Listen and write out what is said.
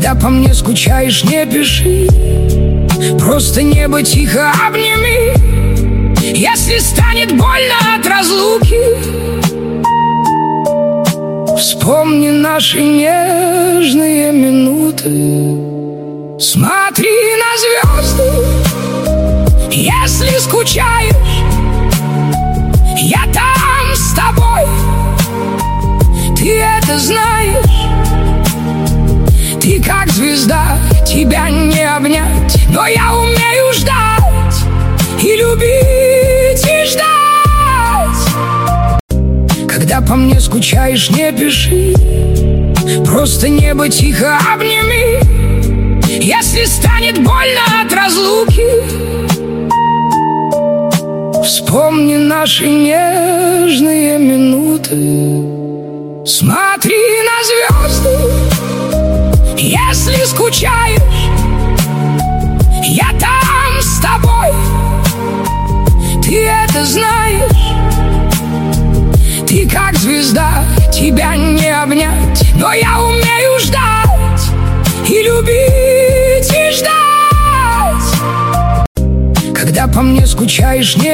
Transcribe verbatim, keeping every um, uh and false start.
Когда по мне скучаешь, не пиши, просто небо тихо обними. Если станет больно от разлуки, вспомни наши нежные минуты. Смотри на звезды, если скучаешь, я там с тобой. Ты это знаешь, ты как звезда, тебя не обнять, но я умею ждать и любить, и ждать. Когда по мне скучаешь, не пиши, просто небо тихо обними. Если станет больно от разлуки, вспомни наши нежные минуты. Смотри на звезды, если скучаешь, я там с тобой. Ты это знаешь, ты как звезда, тебя не обнять, но я умею ждать и любить, и ждать. Когда по мне скучаешь, не